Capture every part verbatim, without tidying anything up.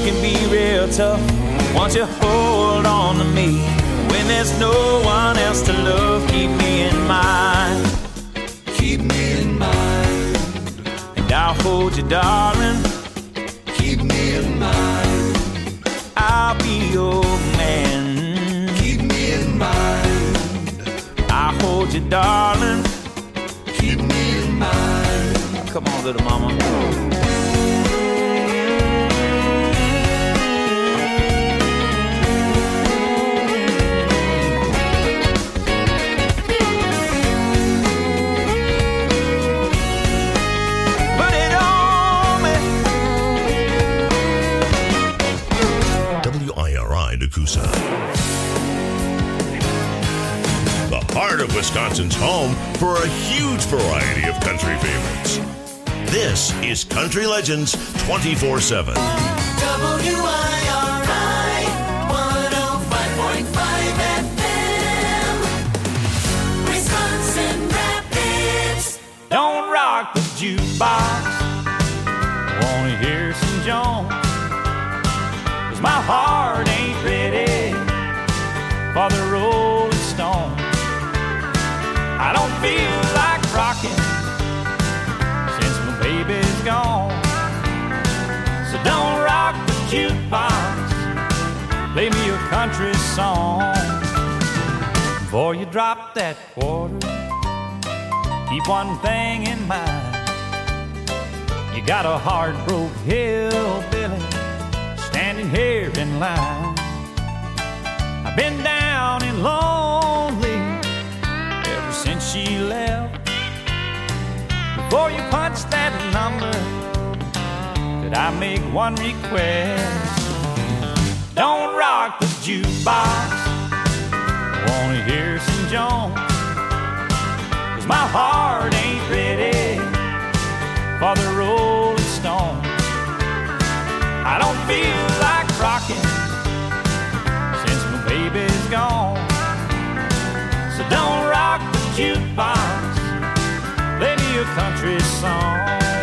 can be real tough once you hold on to me. When there's no one else to love, keep me in mind. Keep me in mind. And I'll hold you, darling. Keep me in mind. I'll be your man. Keep me in mind. I'll hold you, darling. Keep me in mind. Come on, little mama. The heart of Wisconsin's home for a huge variety of country favorites. This is Country Legends twenty-four seven. W I R I one oh five point five F M, Wisconsin Rapids. Don't rock the jukebox. Wanna hear some Jones? 'Cause my heart ain't ready for the Rolling Stone. I don't feel like rocking since my baby's gone. So don't rock the jukebox, play me a country song. Before you drop that quarter, keep one thing in mind. You got a hard-broke hillbilly standing here in line. I've been down and lonely ever since she left. Before you punch that number, could I make one request? Don't rock the jukebox, I wanna hear some Jones. 'Cause my heart ain't ready for the Rolling Stone. I don't feel like rocking since my baby's gone. So don't rock the jukebox, play me a country song.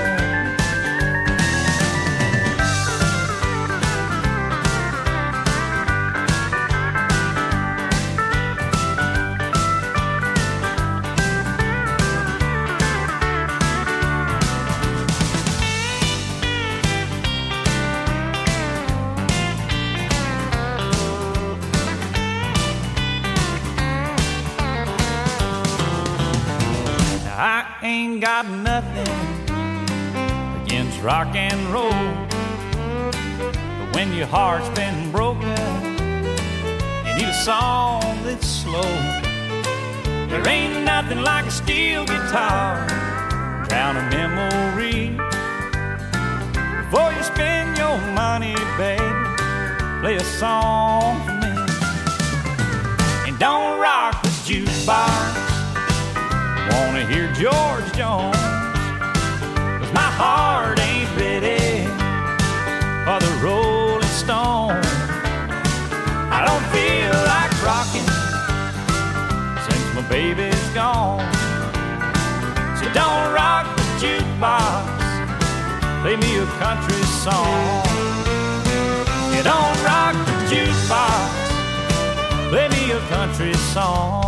I ain't got nothing against rock and roll, but when your heart's been broken, you need a song that's slow. There ain't nothing like a steel guitar, drown a memory. Before you spend your money, baby, play a song for me. And don't rock the jukebox, wanna hear George Jones. 'Cause my heart ain't ready for the Rolling Stone. I don't feel like rocking since my baby's gone. So don't rock the jukebox, play me a country song. You don't rock the jukebox, play me a country song.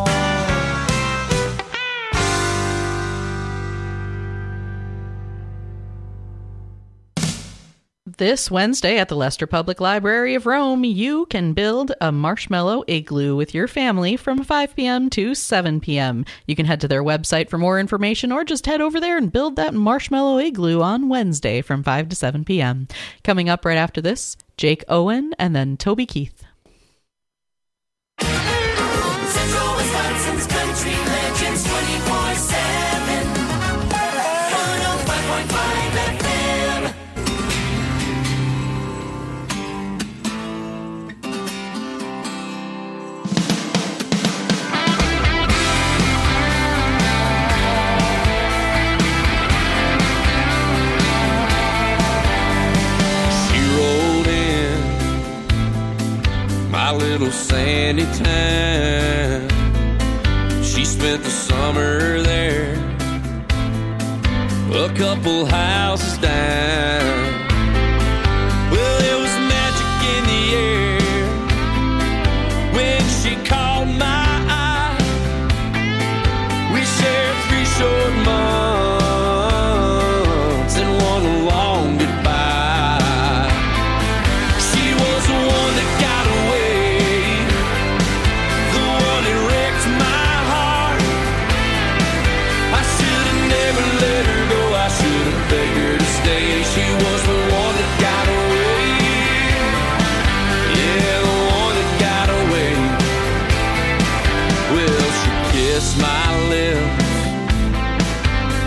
This Wednesday at the Leicester Public Library of Rome, you can build a marshmallow igloo with your family from five p.m. to seven p.m. You can head to their website for more information or just head over there and build that marshmallow igloo on Wednesday from five to seven p.m. Coming up right after this, Jake Owen and then Toby Keith. Central Wisconsin's Country Legends twenty-four seven, one oh five point five F M. My little sandy town, she spent the summer there, a couple houses down. Well, it was magic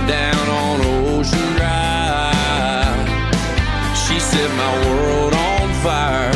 down on Ocean Drive. She set my world on fire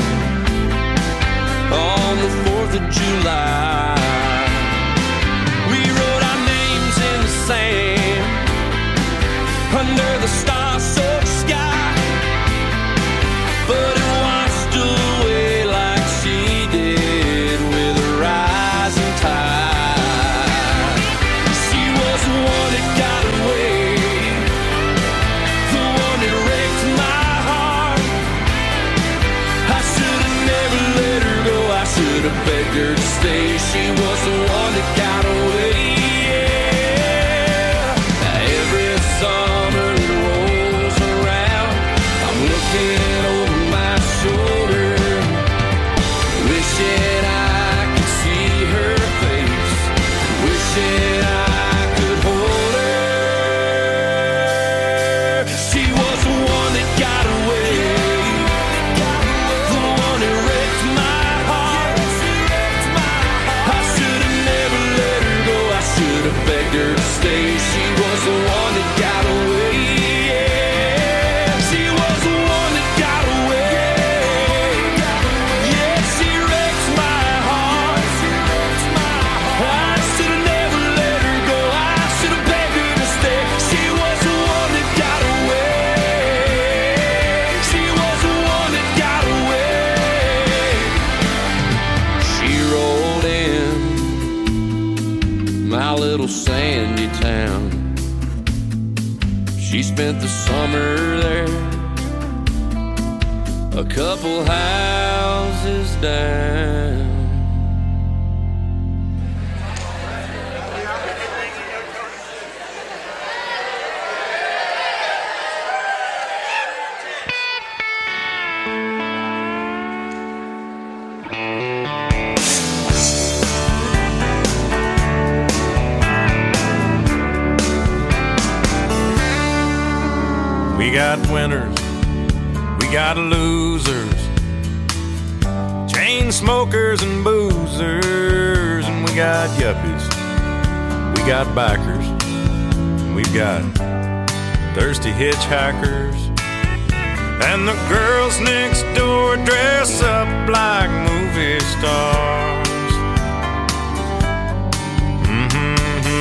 on the fourth of July. We wrote our names in the sand under the star-soaked sky, but it washed away like she did with a rising tide. She was the one that got away, the one that wrecked my heart. I should have never let her go, I should have begged her to stay. She was the one that got away. Yeah. Every summer that rolls around, I'm looking over my shoulder, wishing I could see her face, wishing I could hold her. She was the one that got away, the one that wrecked my heart. I should have never let her go, I should have begged her to stay. She was the one that got away. Yeah. She was the one that got away. Yeah, she wrecked my heart. I should have never let her go, I should have begged her to stay. She was the one that got away. She was the one that got away. She rolled in my little sandy town. She spent the summer there, a couple houses down. We got winners, we got losers, chain smokers and boozers, and we got yuppies, we got bikers, and we've got thirsty hitchhikers, and the girls next door dress up like movie stars. Mm-hmm,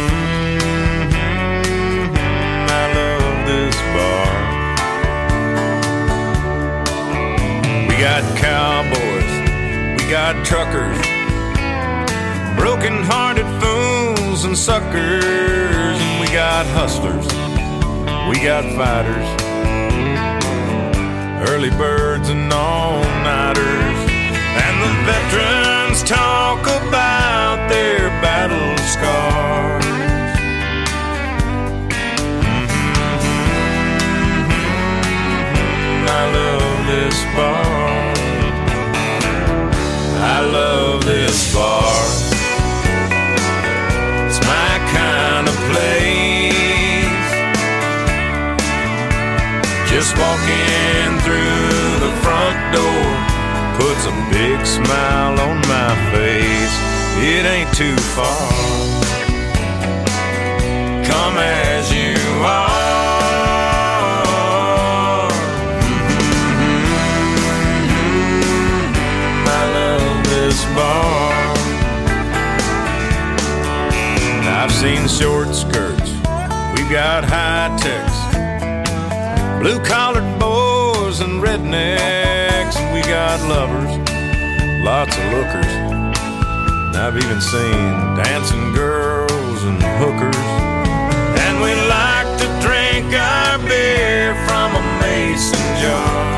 mm-hmm, I love this bar. We got cowboys, we got truckers, broken-hearted fools and suckers, and we got hustlers, we got fighters, early birds and all-nighters, and the veterans talk about their battle scars. Mm-hmm, I love this bar. I love this bar. It's my kind of place. Just walking through the front door puts a big smile on my face. It ain't too far. Come as you are. Bar. I've seen short skirts, we've got high techs, blue-collared boys and rednecks, and we got lovers, lots of lookers, and I've even seen dancing girls and hookers, and we like to drink our beer from a mason jar.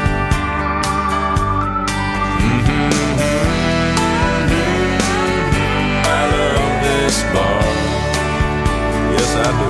Bar. Yes, I do.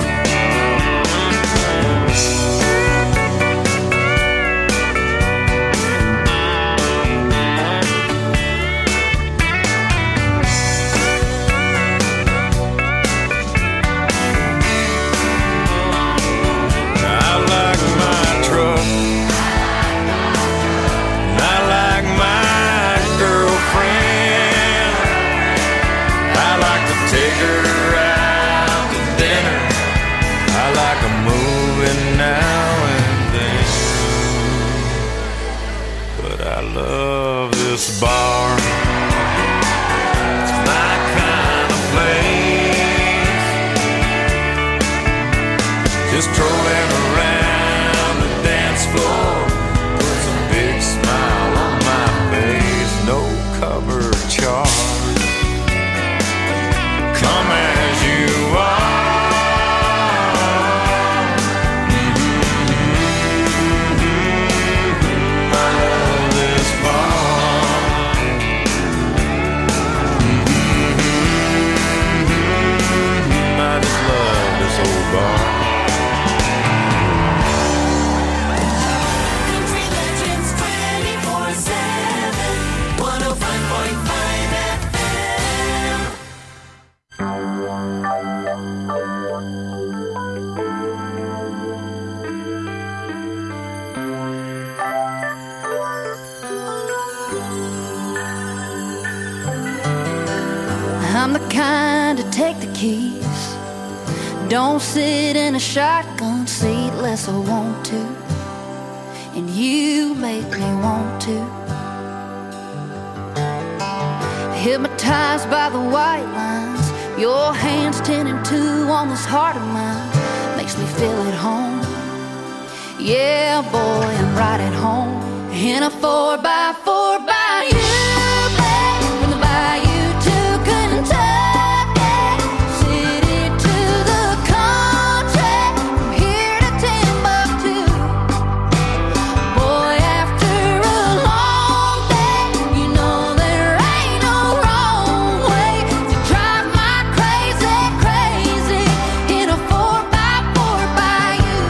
love this bar. It's my kind of place. Just strolling around the dance floor puts a big smile on my face. No cover charge. Come as you are. Country Legends twenty-four seven, one oh five point five F M. I'm the kind to take the keys. Don't sit in a shotgun seat unless I want to. And you make me want to. Hypnotized by the white lines, your hands ten and two on this heart of mine. Makes me feel at home. Yeah, boy, I'm right at home. In a four by four by you, babe. From the bayou to Kentucky, city to the country, from here to Timbuktu. Boy, after a long day, you know there ain't no wrong way to drive my crazy, crazy in a four by four by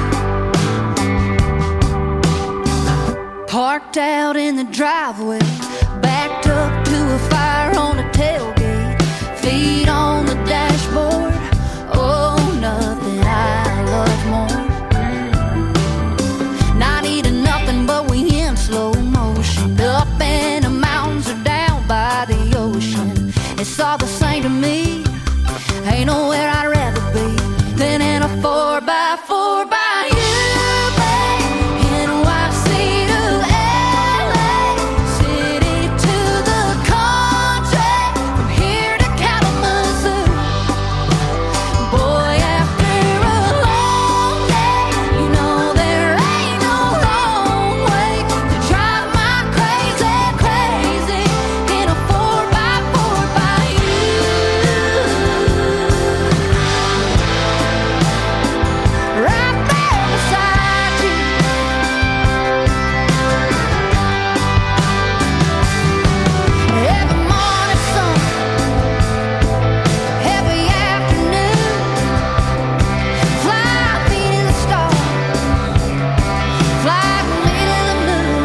you. Parked out in the driveway, backed up to a fire on the tailgate, feet on the dashboard. Oh, nothing I love more. Not eating nothing, but we in slow motion, up in the mountains or down by the ocean. It's all the same to me. Ain't nowhere I'd rather be than in a four by four by you, babe. N Y C to L A, city to the country, from here to Kalamazoo. Boy, after a long day, you know there ain't no wrong way to drive my crazy, crazy in a four by four by you. Right there beside you. Every morning sun, every afternoon, fly me to the stars, fly me to the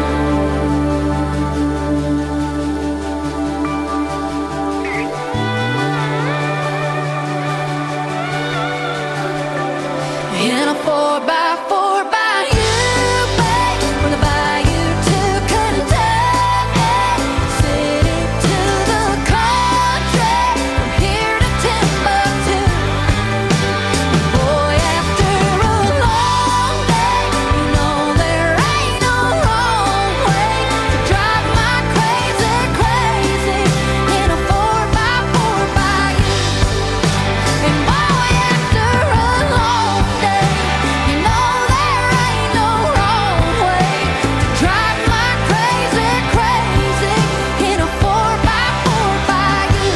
moon. In a four by four by you, babe. From the bayou to Kentucky, city to the country, from here to Timbuktu. Boy, after a long day, you know there ain't no wrong way to drive my crazy, crazy in a four by four by you. And boy, after a long day, you know there ain't no wrong way to drive my crazy, crazy in a four by four by you.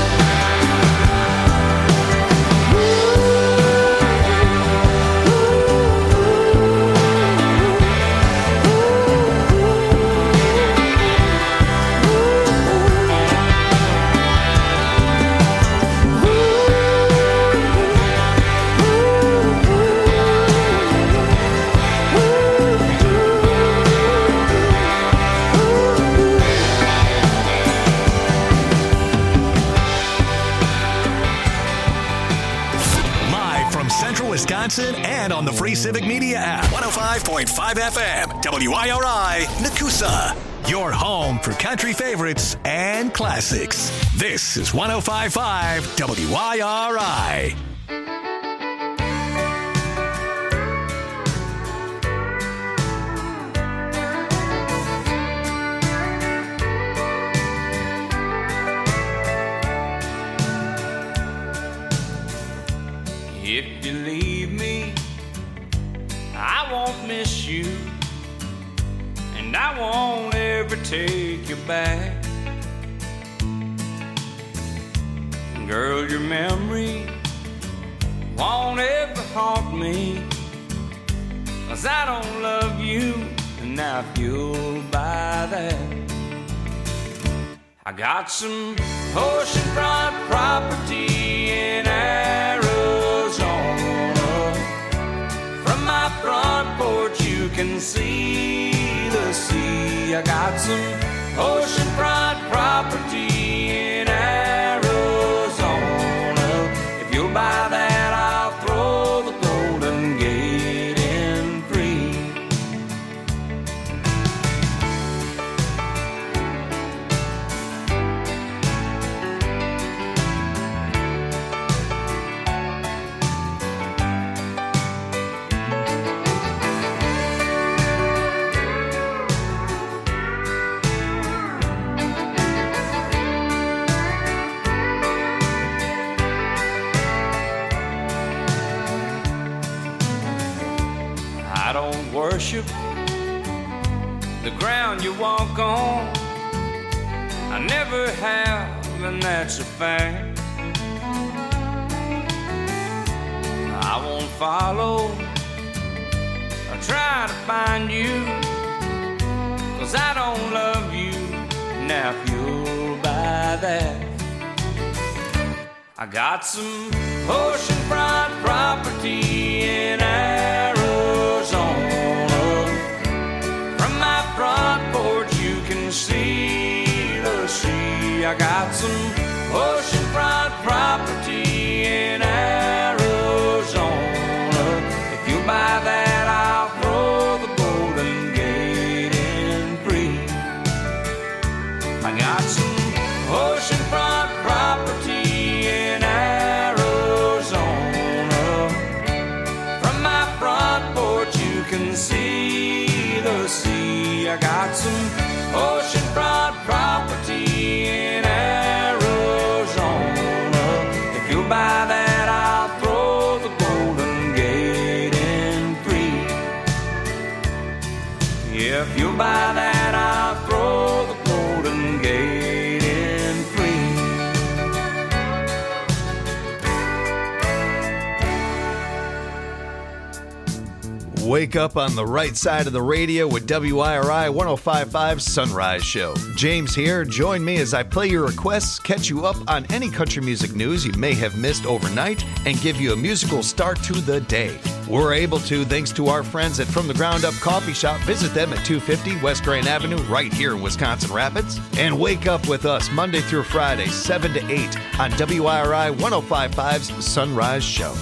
Live from Central Wisconsin and on the Free Civic Media app. one oh five point five F M, W I R I, Nakusa. Your home for country favorites and classics. This is one oh five point five W I R I. don't miss you, and I won't ever take you back. Girl, your memory won't ever haunt me, 'cause I don't love you, and now if you'll buy that, I got some oceanfront property in Arizona. From my front porch you can see the sea. I got some oceanfront property in Arizona. If you'll buy that, I'll throw the Golden Gate in free. I don't worship the ground you walk on. I never have, and that's a fact. I won't follow or try to find you, 'cause I don't love you. Now if you'll buy that, I got some oceanfront property in Arizona. From my front porch you can see the sea. I got some oceanfront property in Arizona. If you buy that, I'll throw the Golden Gate in free. I got some oceanfront property in Arizona. From my front porch you can see the sea. I got some oceanfront property in Arizona. If you'll buy that, I'll throw the Golden Gate in free. Yeah, if you'll buy that, I'll throw the Golden Gate in free. Wake up on the right side of the radio with W I R I one oh five point five Sunrise Show. James here. Join me as I play your requests, catch you up on any country music news you may have missed overnight, and give you a musical start to the day. We're able to thanks to our friends at From the Ground Up Coffee Shop. Visit them at two fifty West Grand Avenue right here in Wisconsin Rapids. And wake up with us Monday through Friday, seven to eight on W I R I one oh five point five's Sunrise Show.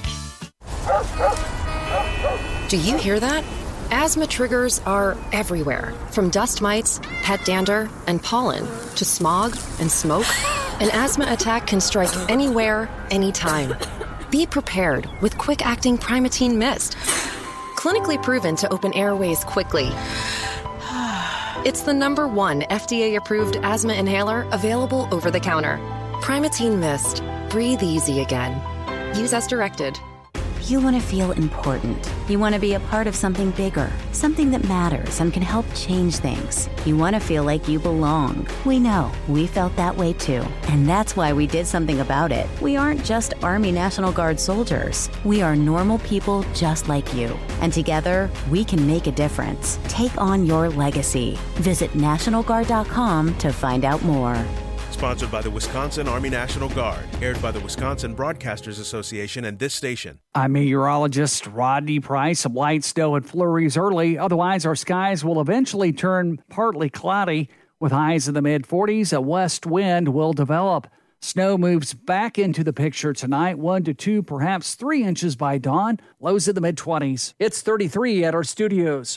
Do you hear that? Asthma triggers are everywhere, from dust mites, pet dander, and pollen, to smog and smoke. An asthma attack can strike anywhere, anytime. Be prepared with quick-acting Primatene Mist. Clinically proven to open airways quickly. It's the number one F D A-approved asthma inhaler available over the counter. Primatene Mist. Breathe easy again. Use as directed. You want to feel important. You want to be a part of something bigger, something that matters and can help change things. You want to feel like you belong. We know. We felt that way too. And that's why we did something about it. We aren't just Army National Guard soldiers. We are normal people just like you. And together, we can make a difference. Take on your legacy. Visit National Guard dot com to find out more. Sponsored by the Wisconsin Army National Guard. Aired by the Wisconsin Broadcasters Association and this station. I'm meteorologist Rodney Price. Some light snow and flurries early. Otherwise, our skies will eventually turn partly cloudy with highs in the mid forties. A west wind will develop. Snow moves back into the picture tonight. One to two, perhaps three inches by dawn. Lows in the mid twenties. It's thirty-three at our studios.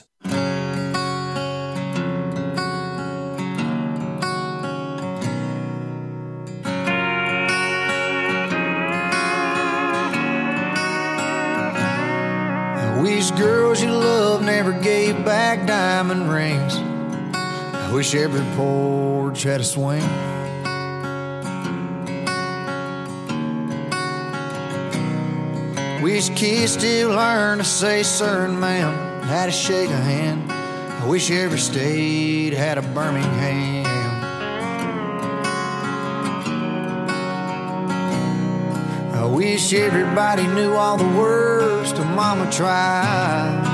Wish girls you love never gave back diamond rings. I wish every porch had a swing. Wish kids still learn to say sir and ma'am, how to shake a hand. I wish every state had a Birmingham. I wish everybody knew all the words to Mama Tried.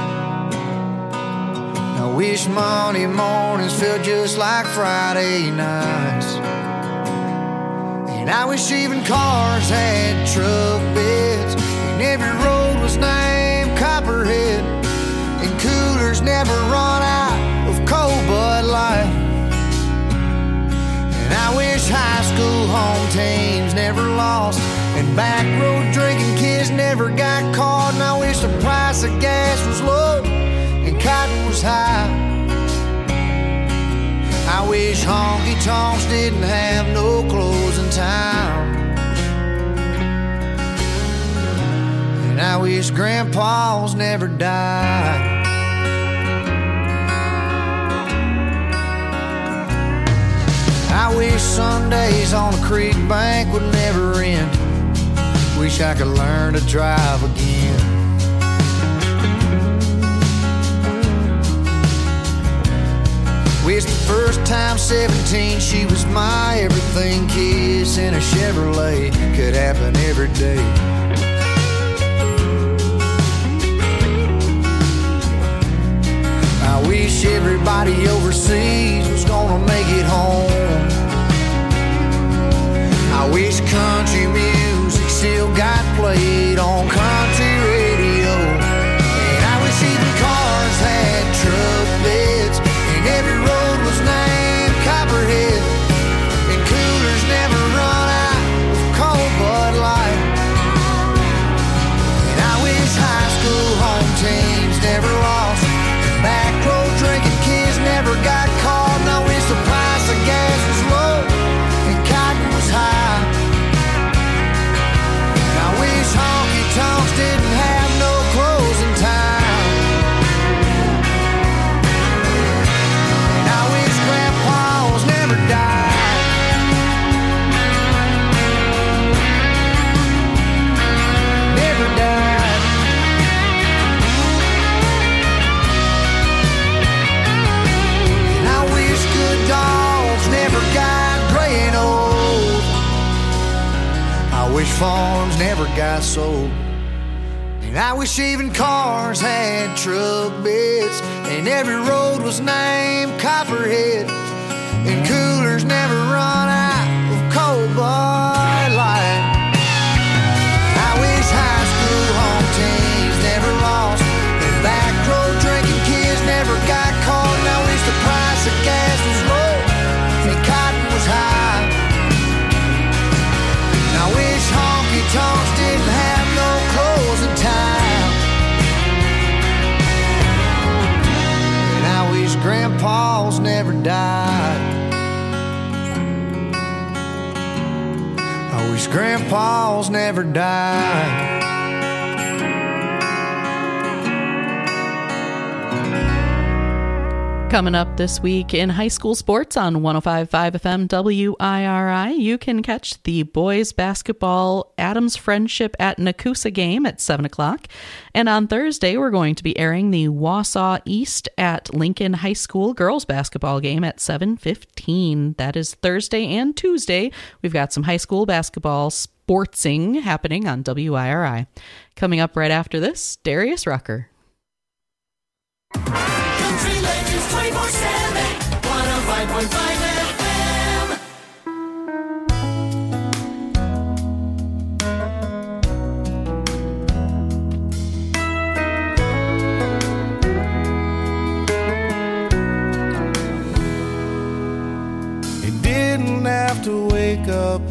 I wish Monday mornings felt just like Friday nights. And I wish even cars had truck beds, and every road was named Copperhead, and coolers never run out of cold Bud Light. And I wish high school home teams never lost, and back road drinking kids never got caught. And I wish the price of gas was low and cotton was high. I wish honky-tonks didn't have no closing time. And I wish grandpas never died. I wish Sundays on the creek bank would never end. Wish I could learn to drive again. Wish the first time seventeen she was my everything. Kiss in a Chevrolet could happen every day. I wish everybody overseas was gonna make it home. I wish country music still got played on country radio. And I wish even cars had truck beds, and every road was named Copperhead, and coolers never run out of cold Bud Light. And I wish high school home teams never lost, and back road drinking kids never got caught. And I wish the price of gas was low and cotton was high. And I wish honky-tonks didn't have no closing time. And I wish grandpas never died. Never died. And I wish good dogs never got gray and old. I wish farms never got sold. And I wish even cars had truck beds, and every road was named Copperhead, and coolers never run out of cold Bud Light. I wish high school home teams never lost, and back road drinking kids never got caught. And I wish the price of gas was low and cotton was high. And I wish honky-tonks didn't have no closing time. And I wish grandpas never died. I wish grandpas never died. Coming up this week in high school sports on one oh five point five F M W I R I, you can catch the boys basketball Adams Friendship at Nakusa game at seven o'clock. And on Thursday, we're going to be airing the Wausau East at Lincoln High School girls basketball game at seven fifteen. That is Thursday and Tuesday. We've got some high school basketball sportsing happening on W I R I. Coming up right after this, Darius Rucker. Country Legends twenty-four seven, one oh five point five F M. You didn't have to wake up,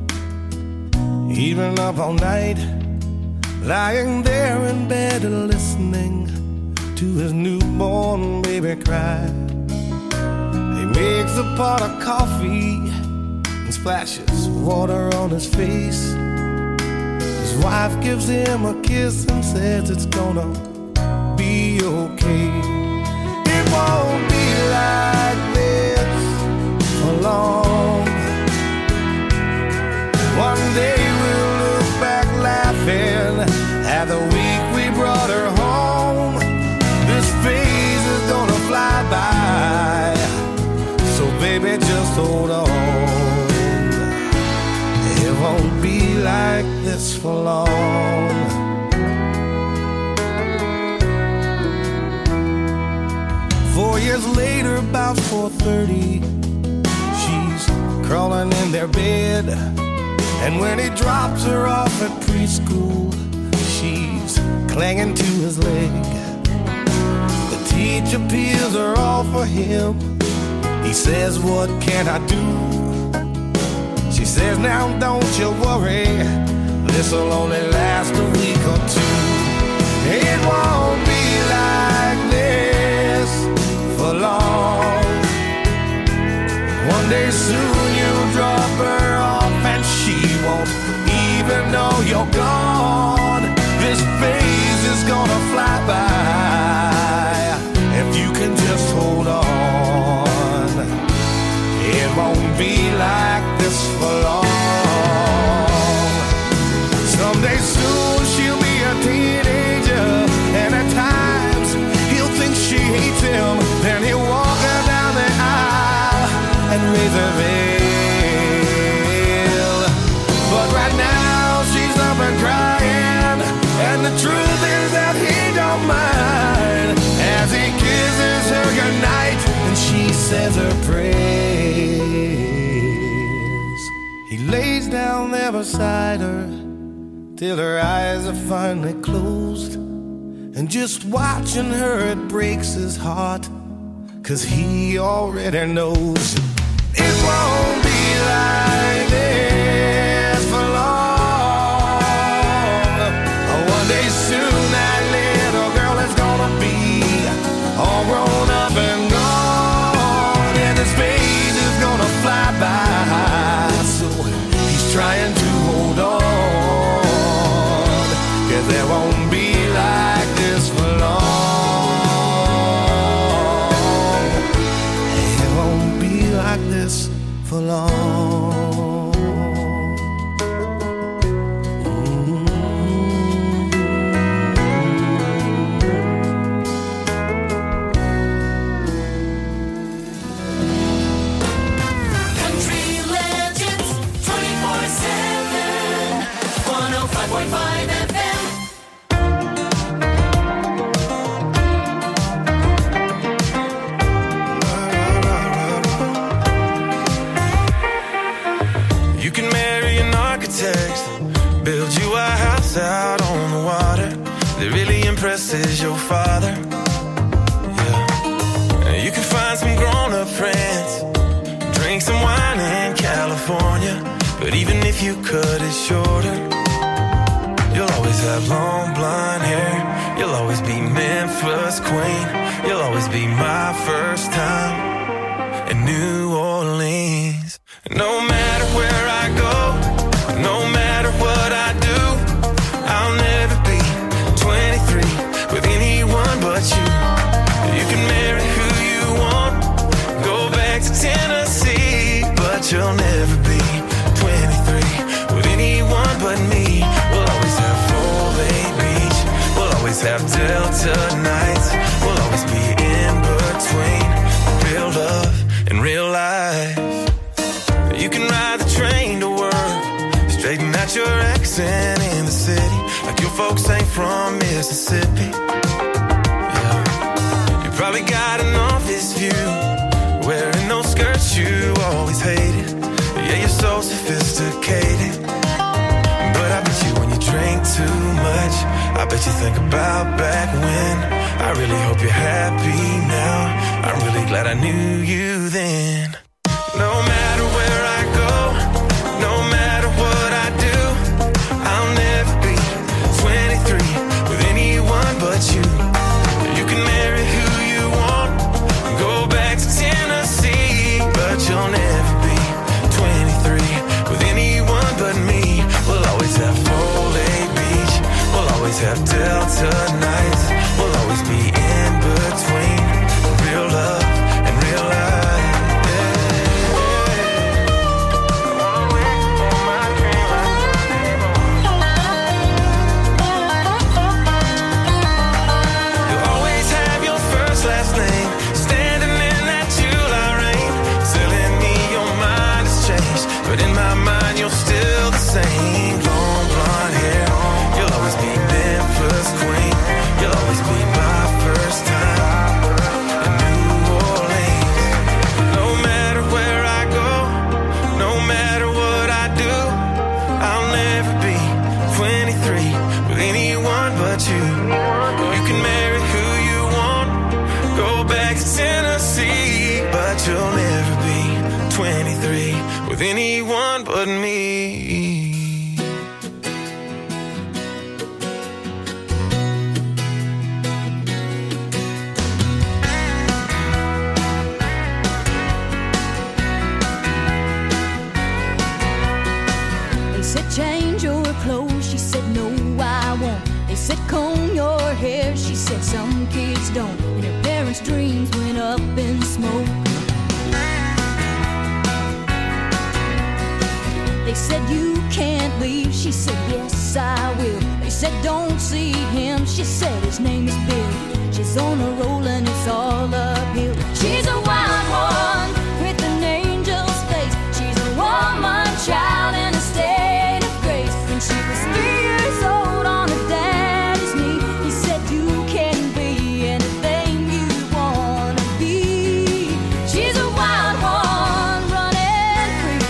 even up all night, lying there in bed and listening to his newborn baby cry. He makes a pot of coffee and splashes water on his face. His wife gives him a kiss and says it's gonna be okay. It won't be like this for long. One day we'll look back laughing at the this for long. Four years later, about four thirty, she's crawling in their bed. And when he drops her off at preschool, she's clinging to his leg. The teacher peels her off for him. He says, what can I do? She says, now don't you worry, this'll only last a week or two. It won't be like this for long. One day soon you'll drop her off and she won't even know you're gone. This phase is gonna fly by if you can just hold on. It won't be like this for long. Someday soon she'll be a teenager, and at times he'll think she hates him. Then he'll walk her down the aisle and raise her veil. But right now she's up and crying, and the truth is that he don't mind as he kisses her goodnight and she says her prayers. He lays down there beside her till her eyes are finally closed, and just watching her it breaks his heart, 'cause he already knows it won't be like this for long. One day soon that little girl is gonna be all grown up and gone, and his face is gonna fly by. So he's trying to hold on, 'cause there won't be like this for long. It won't be like this for long. Country Legends twenty-four seven, one oh five point five F M. You can marry an architect, build you a house out on the water that really impresses your father. Yeah. You can find some grown-up friends, drink some wine in California, but even if you cut it shorter, you'll always have long blonde hair. You'll always be Memphis queen. You'll always be my first time in New Orleans. No matter where I go, no matter what I do, I'll never be twenty-three with anyone but you. You can marry who you want, go back to Tennessee, but you'll never be twenty-three with anyone but me. We'll always have full Bay Beach, we'll always have Delta nights, we'll always be in between real love and real life. You can ride the train to work, straighten out your accent in the city, like your folks ain't from Mississippi. Yeah. You probably got an office view, wearing those skirts you always hated. Yeah, you're so sophisticated, but I bet you when you drink too much, I bet you think about back when. I really hope you're happy now, I'm really glad I knew you then. No matter where I go, no matter what I do, I'll never be twenty-three with anyone but you. You can marry who you want, go back to Tennessee, but you'll never be twenty-three with anyone but me. We'll always have full Bay Beach, we'll always have Delta nights, we'll always be in between real love and real life. Yeah. to Tennessee. But you'll never be twenty-three with anyone but me. Change your clothes, she said no I won't. They said comb your hair, she said some kids don't. And her parents' dreams went up in smoke. They said you can't leave, she said yes I will. They said don't see him, she said his name is Bill. She's on a roll and it's all uphill. She's a wild one with an angel's face. She's a woman child in a state. She was three years old on her daddy's knee. He said you can be anything you wanna be. She's a wild one running free.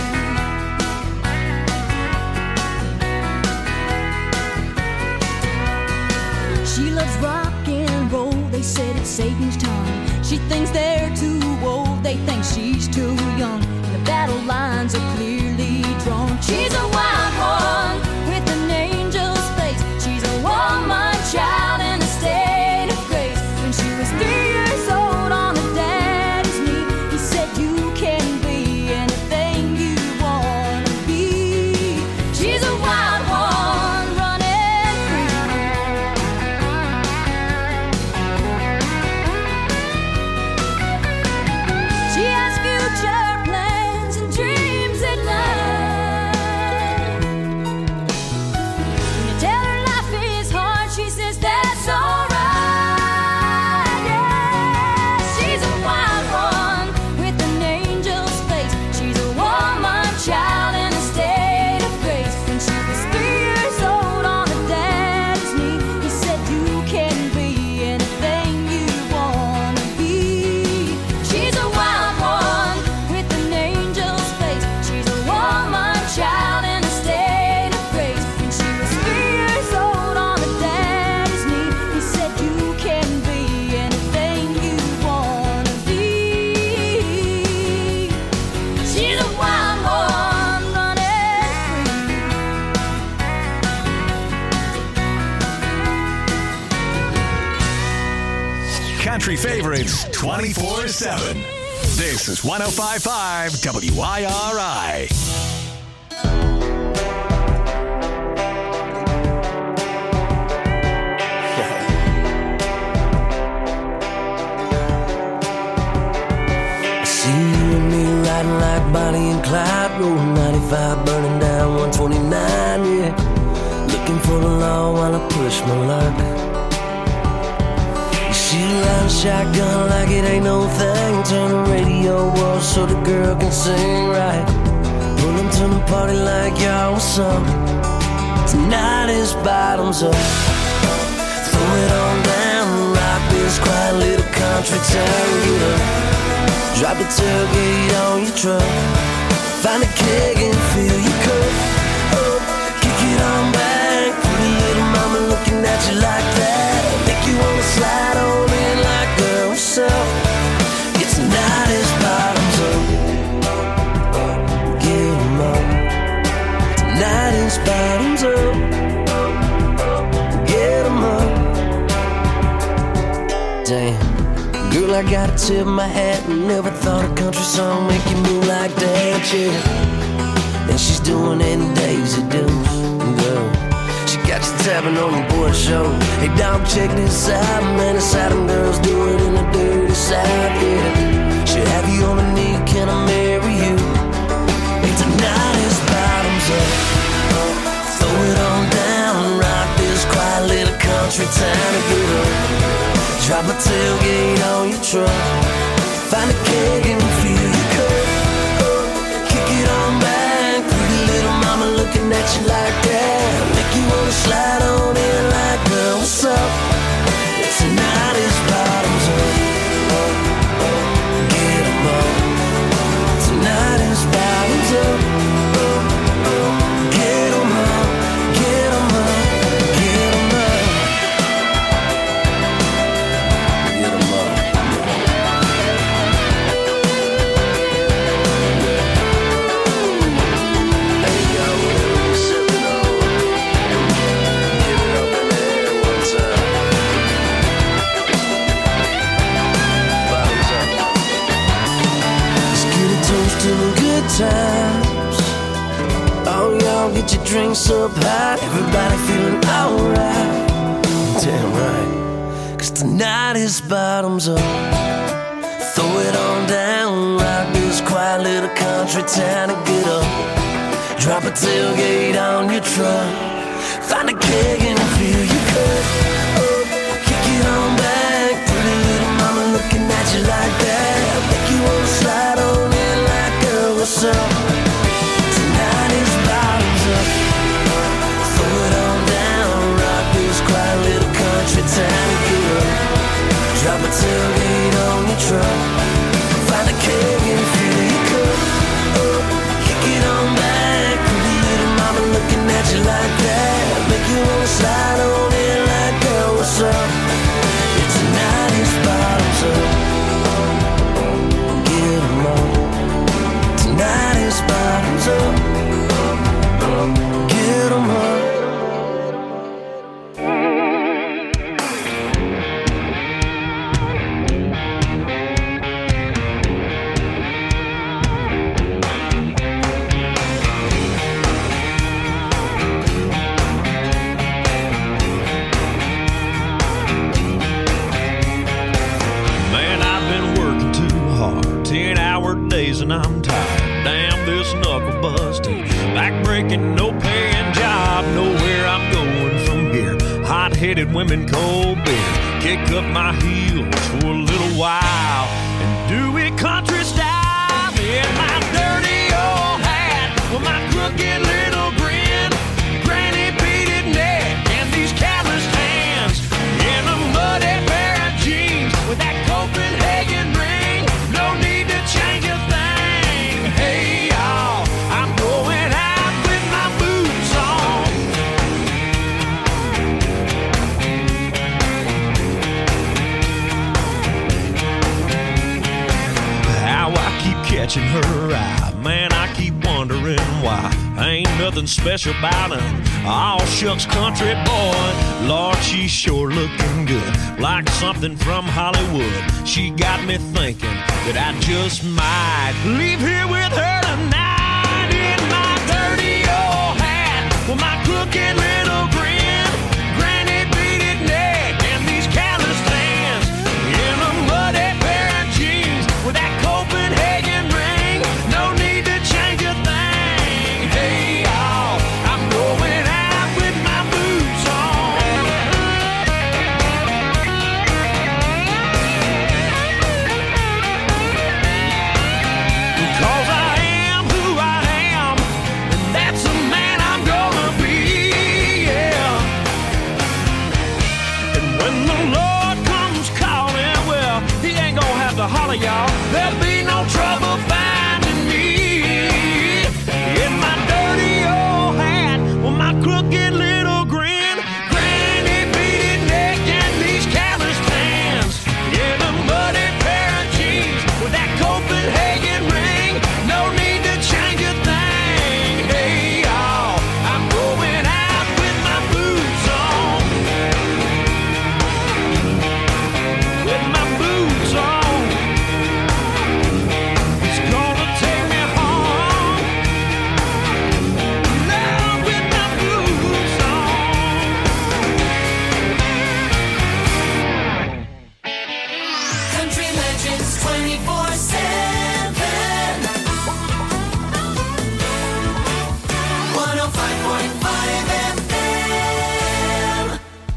She loves rock and roll. They said it's Satan's tongue. She thinks they're too old. They think she's too young. The battle lines are clearly drawn. She's a wild one. Child in a state of grace. When she was three years old on her daddy's knee, he said you can be anything you wanna be. She's a wild one running free. She has future plans and dreams at night. When you tell her life is hard, she says that's alright, yeah. She's a wild one with an angel's face. She's a woman child in a state of grace. When she was three years old on her daddy's knee, he said you can be anything you wanna be. She's a wild one with an angel's face. She's a woman child in a state of grace. When she was three years old on her daddy's knee, he said you can be anything you wanna be. She's a wild one running free. Country favorites twenty-four seven. This is one oh five point five W I R I. See you and me riding like Bonnie and Clyde, rolling ninety-five, burning down one twenty-nine, yeah. Looking for the law while I push my luck. You shoot out a shotgun like it ain't no thing. Turn the radio off so the girl can sing right. Pull them to the party like y'all was up. Tonight is bottoms up. Throw it on down, rock this quiet little country town. Get up. Drop the tailgate on your truck. Find a keg and fill your cup. Up, kick it on back. Pretty little mama looking at you like that. Make you wanna slide on in like girl herself. It's tonight is bottoms up. Get 'em up. Tonight is bottoms up. Get 'em up. Damn. Girl, I gotta tip my hat and never thought a country song make you move like that, yeah. And she's doing any Daisy Dukes, girl. She got you tapping on your board show. Hey, dog, check this out, man. It's how them girls do it in the dirty South, yeah. She'll have you on a knee, can I marry you? Hey, tonight is bottoms up. Throw it on down, rock this quiet little country town to get up. Drop a tailgate on your truck. Find a keg and fill your cup. Up, kick it on back. Pretty little mama looking at you like that. Make you wanna slide on in like, girl, what's up? Tonight is bottoms up. Get 'em up. Tonight is bottoms up. Get 'em up. Get 'em up. Get 'em up. Get 'em up. times. Oh, y'all get your drinks up high, everybody feeling alright. Damn right, cause tonight is bottoms up. Throw it on down, rock this quiet little country town and get up. Drop a tailgate on your truck, find a keg and fill your cup up. Kick it on back, pretty little mama looking at you like that. Make you wanna slide on in like, girl, what's up? Tonight is bottoms up. Throw it on down, rock this quiet little country town and get up. Drop a tailgate on your truck, find a keg and fill your cup up. Kick it on back, pretty little mama looking at you like that. Make you wanna slide on in like, girl, what's up? Yeah, tonight is bottoms up. Get 'em up. Tonight is bottoms up. Get 'em up. Days and I'm tired. Damn this knuckle busting, back-breaking, no-paying job. Nowhere I'm going from here. Hot-headed women, cold beer. Kick up my heels for a little while and do it country style. In my dirty old hat with my crooked little grin, granny beaded neck and these calloused hands. In a muddy pair of jeans with that Copenhagen ring. No need to change a thing. Hey, y'all, I'm going out with my boots on. How I keep catching her eye, man, I keep wondering why. Ain't nothing special about her. All shucks country boy. Lord, she's sure looking good, like something from Hollywood. She got me thinking that I just might leave here with her tonight. In my dirty old hat with my crooked little grin, granny beaded neck and these calloused hands. In a muddy pair of jeans with that Copenhagen ring. No need to change a thing. Hey, y'all, I'm going out with my boots on. Cause I am who I am, and that's the man I'm gonna be, yeah. And when the Lord comes calling, well, he ain't gonna have to holler, y'all. There'll be no trouble finding me. In my dirty old hat with my crooked little grin, granny beaded neck and these calloused hands. In a muddy pair of jeans with that Copenhagen ring. No need to change a thing. Hey, y'all, I'm going out with my boots on. With my boots on. It's gonna take me home. Now with my boots on. Country Legends twenty-four seven. one oh five point five F M.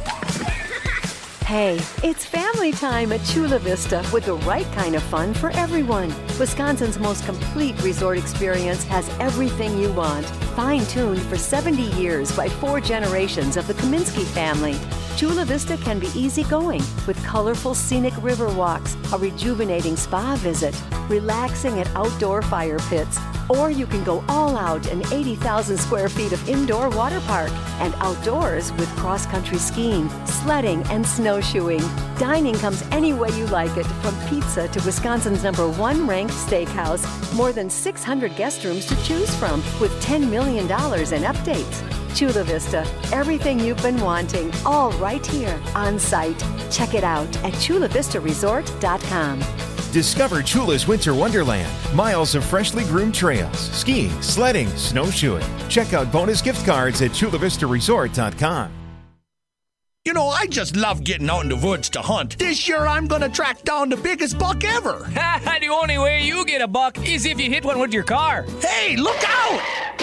Hey, it's family time at Chula Vista with the right kind of fun for everyone. Wisconsin's most complete resort experience has everything you want. Fine-tuned for seventy years by four generations of the Kaminsky family. Chula Vista can be easygoing with colorful scenic river walks, a rejuvenating spa visit, relaxing at outdoor fire pits, or you can go all out in eighty thousand square feet of indoor water park and outdoors with cross-country skiing, sledding, and snowshoeing. Dining comes any way you like it, from pizza to Wisconsin's number one ranked steakhouse. More than six hundred guest rooms to choose from with ten million dollars in updates. Chula Vista, everything you've been wanting, all right here on site. Check it out at chula vista resort dot com. Discover Chula's Winter Wonderland. Miles of freshly groomed trails, skiing, sledding, snowshoeing. Check out bonus gift cards at chula vista resort dot com. You know, I just love getting out in the woods to hunt. This year, I'm going to track down the biggest buck ever. The only way you get a buck is if you hit one with your car. Hey, look out!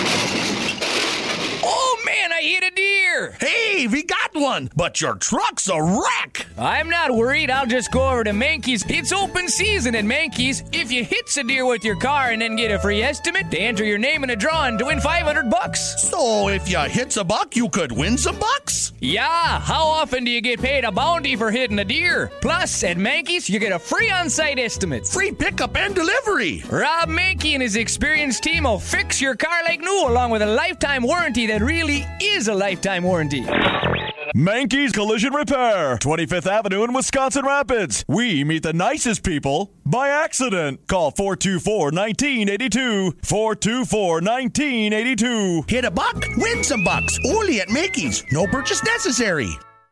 Oh, man, I hit a deer. Hey, we got one, but your truck's a wreck. I'm not worried. I'll just go over to Mankey's. It's open season at Mankey's. If you hit a deer with your car and then get a free estimate, they enter your name in a drawing to win five hundred bucks. So if you hit a buck, you could win some bucks? Yeah, how often do you get paid a bounty for hitting a deer? Plus, at Mankey's, you get a free on-site estimate. Free pickup and delivery. Rob Mankey and his experienced team will fix your car like new, along with a lifetime warranty that really is a lifetime warranty. Mankey's Collision Repair, twenty-fifth Avenue in Wisconsin Rapids. We meet the nicest people by accident. Call four two four, one nine eight two. four two four, one nine eight two. Hit a buck, win some bucks. Only at Mankey's. No purchase necessary.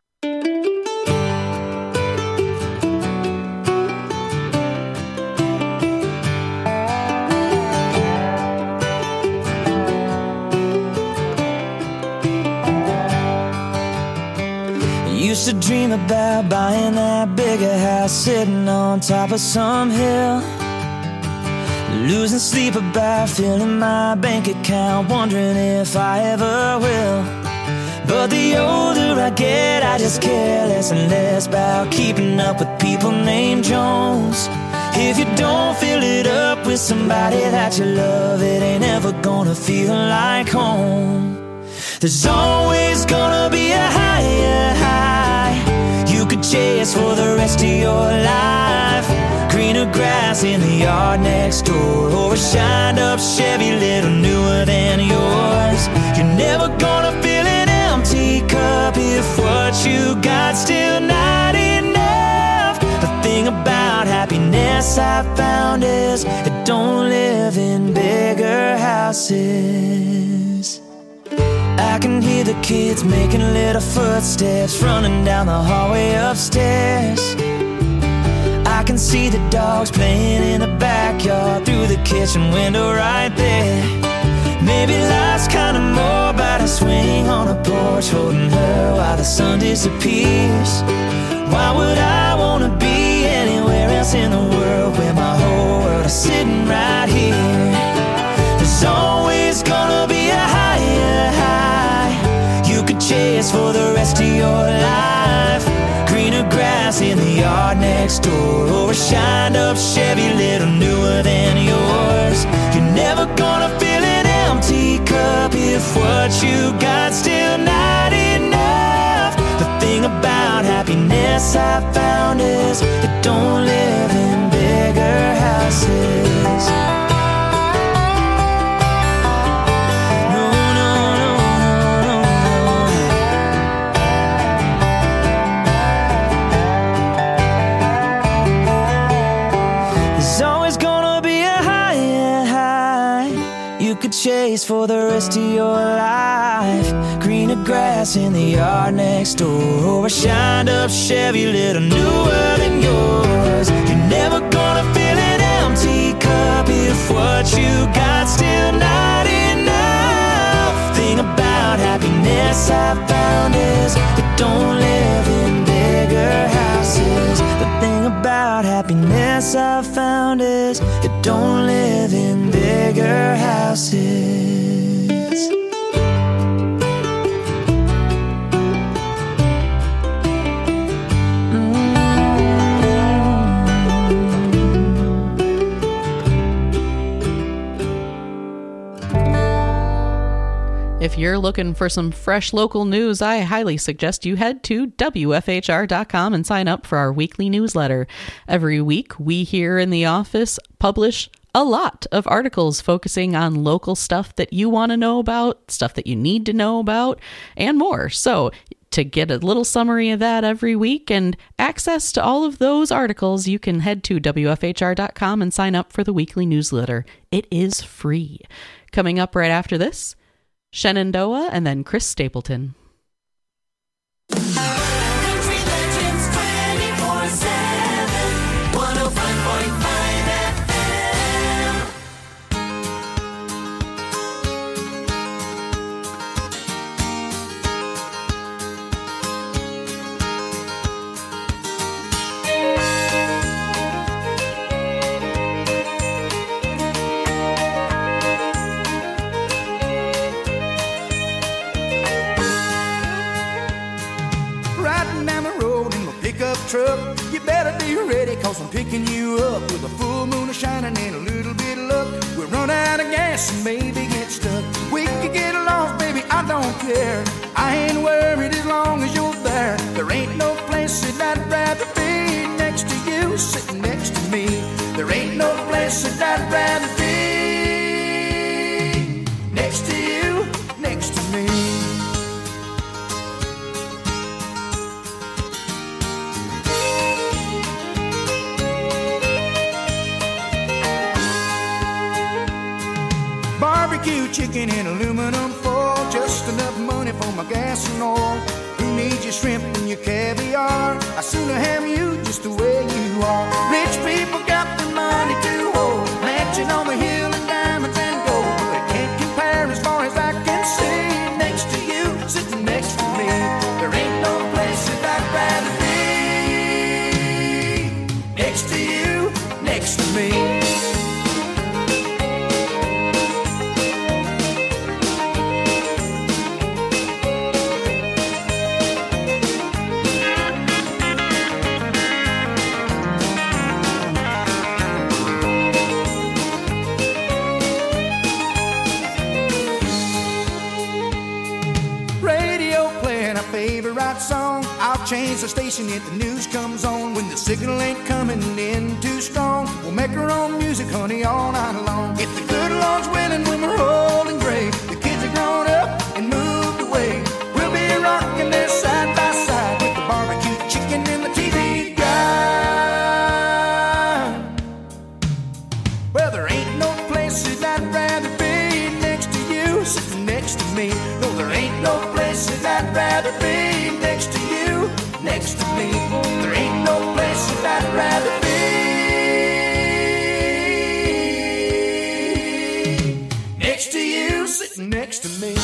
Used to dream about buying that bigger house, sitting on top of some hill, losing sleep about filling my bank account, wondering if I ever will. But the older I get, I just care less and less about keeping up with people named Jones. If you don't fill it up with somebody that you love, it ain't ever gonna feel like home. There's always gonna be a higher high you could chase for the rest of your life. Greener grass in the yard next door, or a shined up Chevy little newer than yours. You're never gonna fill an empty cup if what you got still not enough. The thing about happiness I found is it don't live in bigger houses. I can hear the kids making little footsteps running down the hallway upstairs. I can see the dogs playing in the backyard through the kitchen window right there. Maybe life's kinda more about a swing on a porch holding her while the sun disappears. Why would I wanna be anywhere else in the world where my whole world is sitting right here? There's always gonna be a higher high you could chase for the rest of your life. Greener grass in the yard next door, or a shined up Chevy little newer than yours. You're never gonna fill an empty cup if what you got still not enough. The thing about happiness I found is it don't live in bigger houses. Chase for the rest of your life. Greener grass in the yard next door, or a shined up Chevy little newer than yours. You're never gonna fill an empty cup if what you got still not enough. Thing about happiness I found is it don't live in bigger houses. The thing about happiness I found is it don't live in bigger houses. If you're looking for some fresh local news, I highly suggest you head to W F H R dot com and sign up for our weekly newsletter. Every week, we here in the office publish a lot of articles focusing on local stuff that you want to know about, stuff that you need to know about, and more. So to get a little summary of that every week and access to all of those articles, you can head to W F H R dot com and sign up for the weekly newsletter. It is free. Coming up right after this, Shenandoah and then Chris Stapleton. Country Legends twenty-four seven, one oh five point five You better be ready, cause I'm picking you up with a full moon shining and a little bit of luck. We'll run out of gas and maybe get stuck. We could get lost, baby, I don't care. I ain't worried as long as you're there. There ain't no place that I'd rather be next to you, sitting next to me. There ain't no place that I'd rather be next to you, next to me. Barbecue chicken in aluminum foil, just enough money for my gas and oil. Who needs your shrimp and your caviar? I sooner have you just the way you are. Rich people got the money to hold, mansion on the hill and diamonds and gold. They can't compare as far as I can see. Next to you, sitting next to me. There ain't no place that I'd rather be. Next to you, next to me. Song. I'll change the station if the news comes on. When the signal ain't coming in too strong, we'll make our own music, honey, all night long. If the good Lord's willing, when we're old and gray, the kids are grown up and moved away, we'll be rocking there side by side with the barbecue chicken and the T V guide. Well, there ain't no places I'd rather be next to you, sitting next to me. No, there ain't no places I'd rather be next to you, next to me. There ain't no place that I'd rather be next to you, sitting next to me.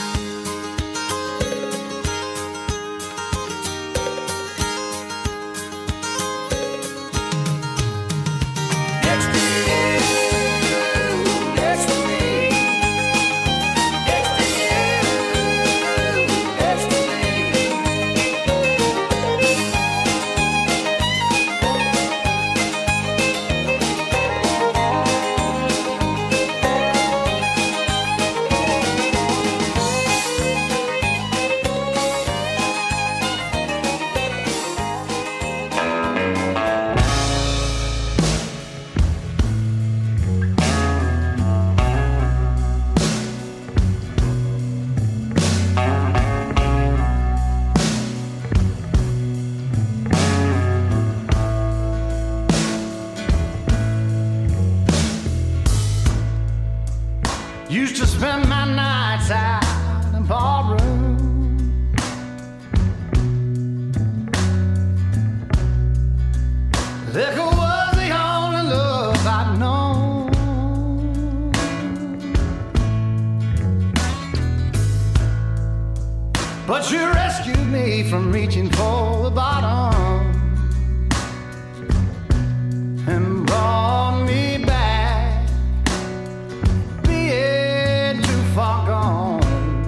Used to spend my nights out in ballroom. Liquor was the only love I'd known. But you rescued me from reaching for the bottom and brought me back. Far gone.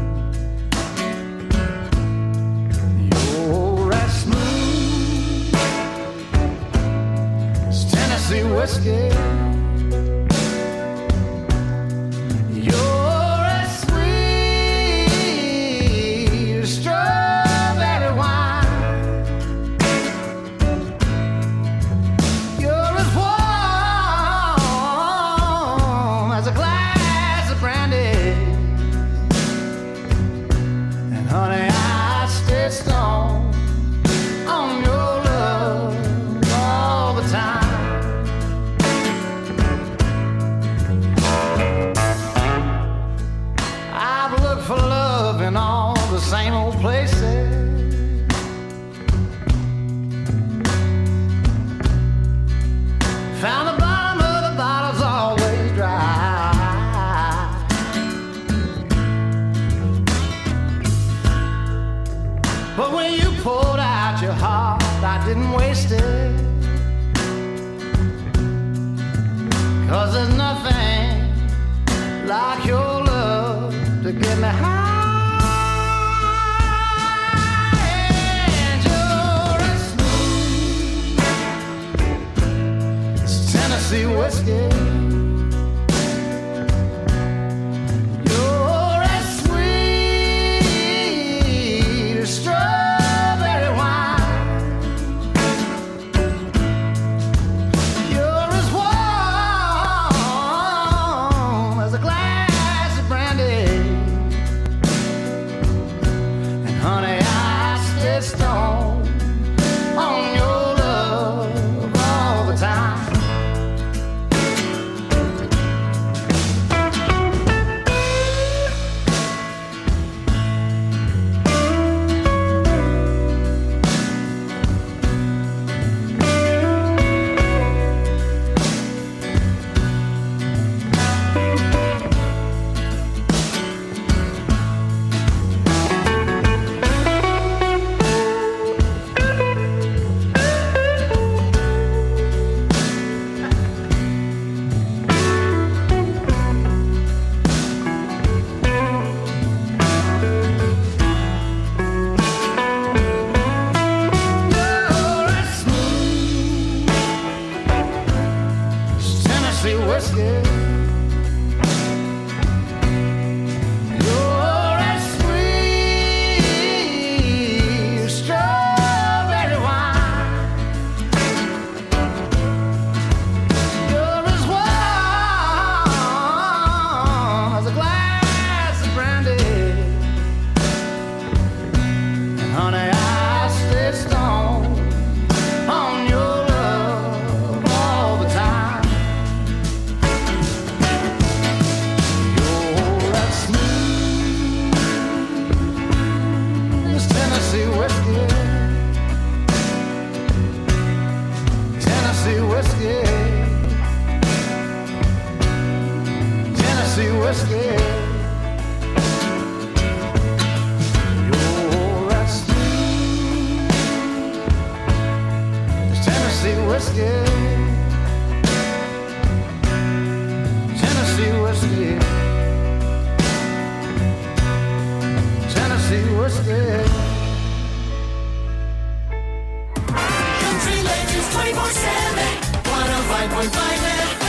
You're as smooth as Tennessee whiskey. You're as sweet as strawberry wine. You're as warm as a glass of brandy. Honey, I stay strong on your love all the time. I've looked for love in all the same old places. Found the bottom of the bottle's always dry. But when you poured out your heart, I didn't waste it. 'Cause there's nothing like your love to get me high. And you're as smooth Tennessee whiskey. You're as sweet as strawberry wine. You're as warm as a glass of brandy. And honey, I stay stoned on your love all the time. Tennessee whiskey. You're as sweet as strawberry wine. You're as warm as a glass of brandy. And honey, I stay stoned on your love all the time. You're as smooth as Tennessee whiskey. Tennessee whiskey. Tennessee whiskey. You're as smooth as Tennessee whiskey. Tennessee whiskey. Tennessee whiskey. Country Legends twenty-four seven, one oh five point five F M.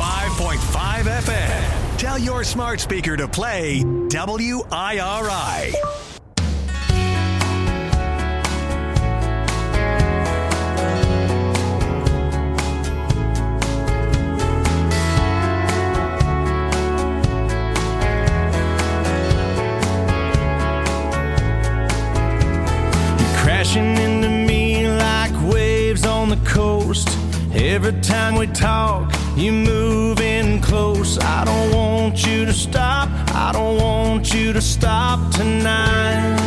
five point five F M. Tell your smart speaker to play W I R I. Crashing into me like waves on the coast. Every time we talk, you move in close. I don't want you to stop. I don't want you to stop tonight.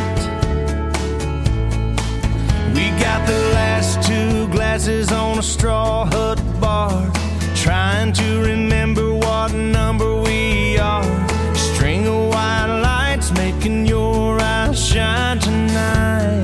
We got the last two glasses on a straw hut bar, trying to remember what number we are. String of white lights making your eyes shine tonight.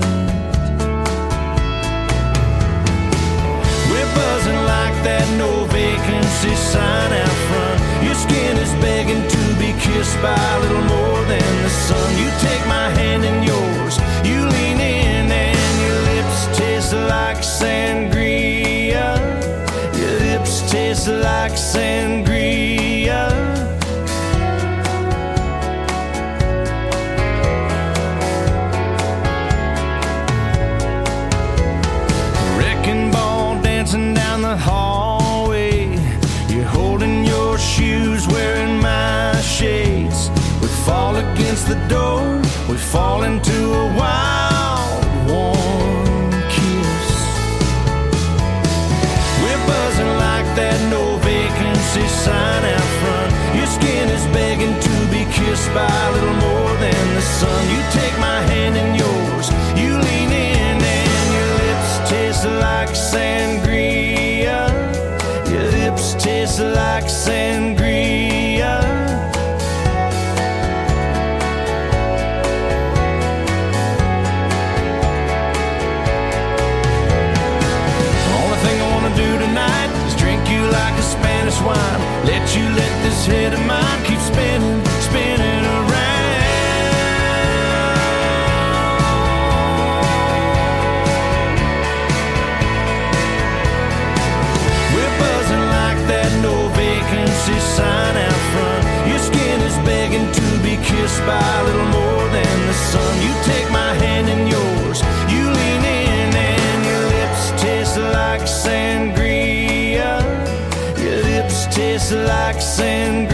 Buzzing like that no vacancy sign out front. Your skin is begging to be kissed by a little more than the sun. You take my hand in yours, you lean in, and your lips taste like sangria. Your lips taste like sangria. Wrecking ball dancing down the hallway. You're holding your shoes, wearing my shades. We fall against the door, we fall into a wild, warm kiss. We're buzzing like that no vacancy sign out front. Your skin is begging to be kissed by a little more than the sun. You take my hand in yours, you lean in, and your lips taste like sangria. Your lips taste like sangria. Only thing I wanna do tonight is drink you like a Spanish wine. Let you let this head of mine keep spinning, spinning around. No vacancy sign out front. Your skin is begging to be kissed by a little more than the sun. You take my hand in yours, you lean in, and your lips taste like sangria. Your lips taste like sangria.